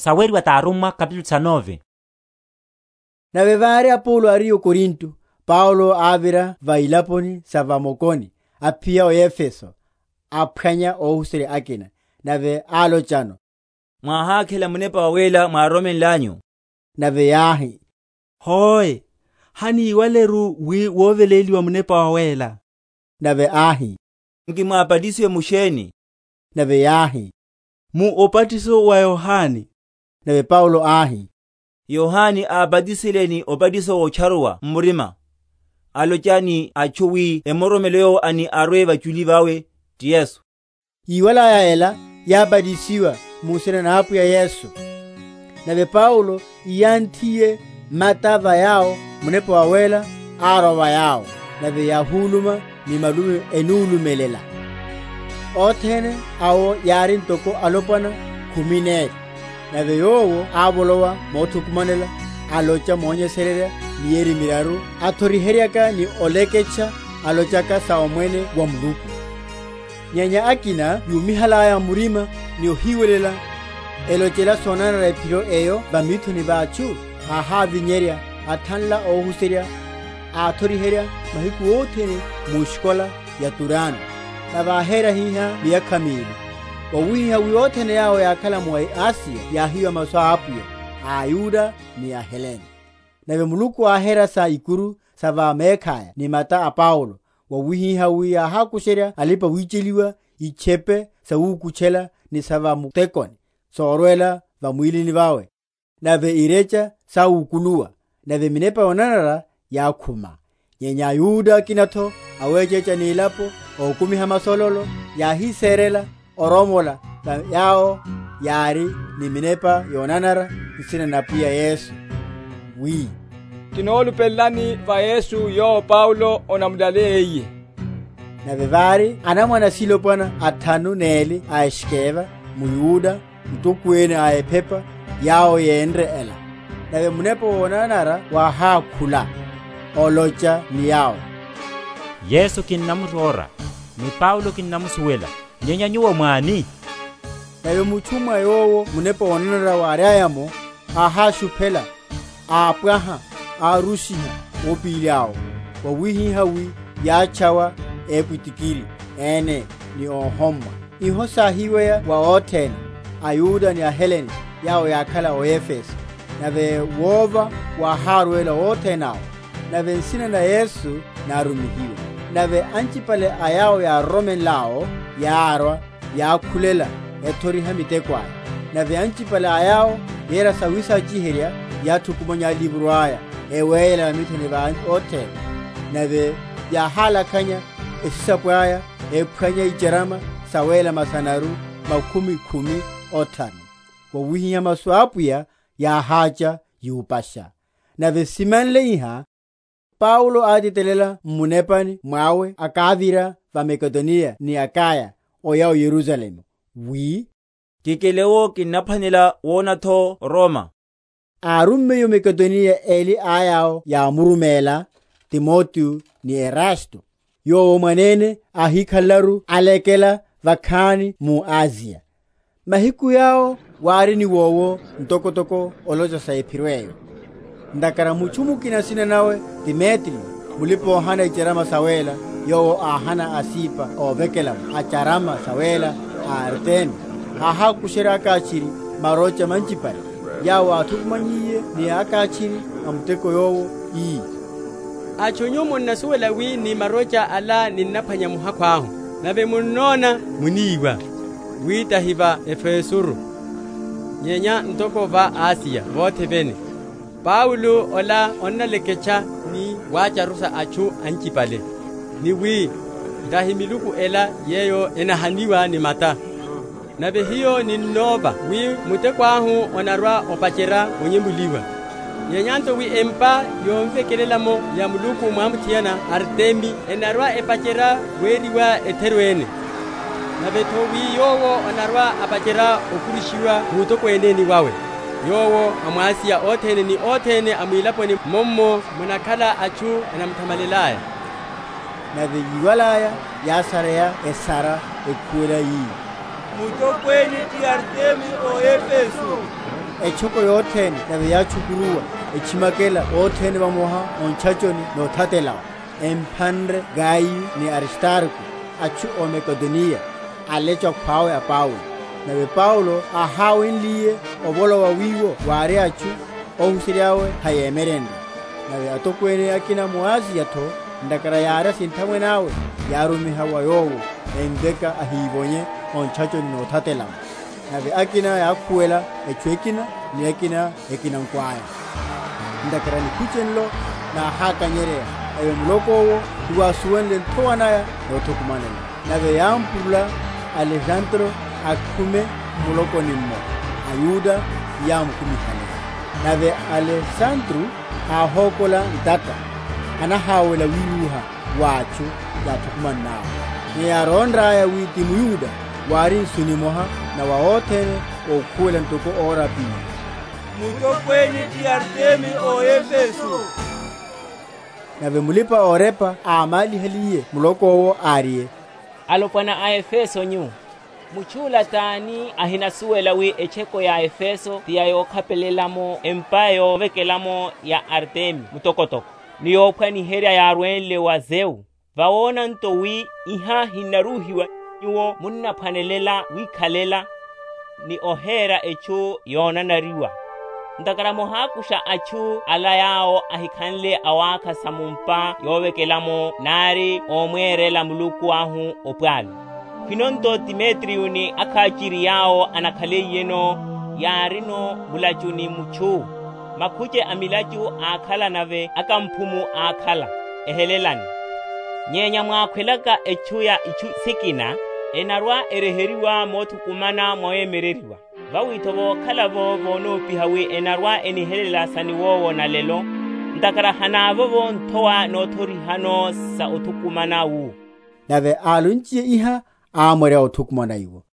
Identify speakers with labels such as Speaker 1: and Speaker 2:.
Speaker 1: Saweri wa Taruma capítulo 19.
Speaker 2: Na vevari Apolo ario Korinto, Paulo avira vailaponi savamokoni, apia o Efeso, aphanya o husere akina, na ve alochano.
Speaker 3: Mwahakela munepa wawela mwaromen lanyu.
Speaker 2: Na ve yahi.
Speaker 4: Hoi, hani iwaleru woveleli wa munepa wawela.
Speaker 2: Na ve ahi.
Speaker 3: Mkimwapadisiwe musheni.
Speaker 2: Na ve yahi.
Speaker 4: Mu opatiso wa Yohani.
Speaker 2: Na ve Paulo ahi.
Speaker 3: Yohani abadisileni opadiso wocharwa murima. Alochani achuwi emoromeleo ani arweva chuli vawe ti Yesu.
Speaker 2: Iwala ya ela ya badisiwa musena na hapu ya Yesu. Na ve Paulo iyantiye matava yao munepa wawela arova yao. Na ve yahuluma ni malume enulumelela. Othene awo yarin toko alopana kumineri. Na ve yowo abolowa motukumanela alocha monye serere nieri miraru atori heriaka ni olekecha alochaka saomwene wa mluku. Nyanya akina yumihala ya murima ni ohiwelela elochela sonana repiro eyo bamitu ni bachu aha vinyeria atanla ohuseria atori heria mahiku otene mushkola ya Turano na bahera hiha liya kamili. Wawiha wiotene yao ya kalamu wa Asia ya hiyo maswa apuya, Ayuda ni ya Helene. Na vemuluku ahera sa ikuru sa vamekaya ni mata a Paulo. Wawiha wia hakusheria alipa wicheliwa ichepe sa ukuchela ni sa vamutekoni. Sorwela vamuili ni vawe. Na ve irecha sa ukulua. Na ve minepa onanara ya kuma. Nyenya Ayuda kinato awechecha ni ilapo okumiha masololo ya hi serela oromola yao yari ni minepa yonanara isina na pia Yesu.
Speaker 5: Kinolu pelani va Yesu yo Paulo onamdaleye.
Speaker 2: Na vevari anamwana silopana atanu neli aeshkeva muyuda mtukwene aepepa yao yendre ela. Na ve munepa onanara wa hakula olocha ni yao.
Speaker 1: Yesu kinnamusora ni Paulo kinnamusuwela. Nyenya nyuwa mwani.
Speaker 2: Na ve muchuma yowo munepa onanara wa ariayamo ahashupela apaha arushiha opiliao wawihi hawi yachawa eputikiri ene ni ohomwa ihosa hiweya wa otene Ayuda ni a Helene yao yakala o Efeso na ve wova wa harwela otenao na ve nsina na Yesu na rumihiwe na ve anchipale ayao ya Romen lao ya arwa ya kulela etori hamitekwa na ve anchipale ayao yera sawisa jiheria ya tukumonya libruaya ewela mitene ba ote na ve ya halakanya esisapwaya ephanya ijerama sawela masanaru makumi kumi otani kwa wihinya maswapuya ya haja yupasha na ve simanle iha Paulo aditelela munepani mwawe akavira va Makedonia ni Akaya oyao Yerusalemu
Speaker 3: kikelewo kinaphanela wonatho Roma.
Speaker 2: Arume yo Makedonia eli ayao ya murumela Timotheo ni Erasto yo manene ahikalaru alekela vakani mu Asia. Mahiku yao wari ni wowo ntokotoko oloja saipirweyo. Ndakara muchumu kinasina nawe Demetrio mulipo hana icherama sawela yo ahana asipa obekelam acharama sawela Artemi aha kushira akachiri marocha manchipari yawa atukumanyiye ni akachiri amteko yowo
Speaker 6: achonyomo nasuwela wi ni marocha ala ninapanya muhakwaho na ve munona muniwa wita hiva Efesuru nyenya ntoko va Asia vote bene Paulo ola onalekecha ni wacharusa achu anchipale ni ndahimiluku ela yeyo enahaniwa ni mata na ve hiyo ni nova mutekwahu onarwa opachera onyembuliwa nyenyanto empa yomvekelelamo ya muluku mwamutiana Artemi enarwa epachera weriwa eterwene na ve yowo onarwa apachera okurishiwa mutokweneni wawe yowo amwasia otene ni otene amwilaponi mommo munakala achu enamtamalelaya
Speaker 2: na ve yiwalaya yasaraya esara ekwela
Speaker 5: mutokweni ti Artemi o Efeso
Speaker 2: echoko yothene nabe yachukuruwa echimakela othene bamoha onchachoni no thatela emphandre Gayu ni Aristarko achu o Makedonia alecho kwawe a Paulo nabe Paulo ahawinliye obolo wa wiwo ware achu ohusiriawe hayemerende nabe atokwene akina muazi yato ndakara yara sintamwe nawe yarumi hawa yowo endeka ahibonye onchachoni no thatela nabe akina yakuela echwekina ni ekina nkwaya ndakara ni kuchenlo na haka nyerea ayo mlokowo tuwa suwenle towanaya no tokumanela nabe yampula Alejandro akume muloko nimmo ayuda yamkumikane nabe Alessandro ahokola data anahawela wiruha wacho yatukuman nawo ni yarondra ya witi muyuda wari sunimoha na waotene okuela ntoko ora pi
Speaker 3: mutokweni ti Artemi o Efeso
Speaker 2: nabe mulipa orepa amali heliye mulokowo arie
Speaker 7: alopwana a Efeso nyu muchula tani ahina suwela wi echeko ya Efeso tiyayo kapelelamo empayo vekelamo ya Artemi mutokotoko niyo pwani heria ya arwenle wa Zeu vaona ntowi iha hinaruhiwa nyuo munna panelela wikalela ni ohera echu yona nariwa ndakaramo hakusha achu ala yao ahikanle awaka samumpa yovekelamo nari omwerela muluku ahu opwalo Pinonto Timetriuni akachiri yao anakhale yeno yarino mulachuni muchu makuche amilachu akhala nave akampumu akhala ehelelani nyenya mwakhwelaka echuya ichu sikina enarwa ereheriwa motukumana mwaemereriwa vawitovo khalavo vono pihawi enarwa enihelela saniwowo na lelo ndakara hanavovo ntowa nothori hano sa otukumana wu
Speaker 2: nabe alunchie iha amore otukumana iwo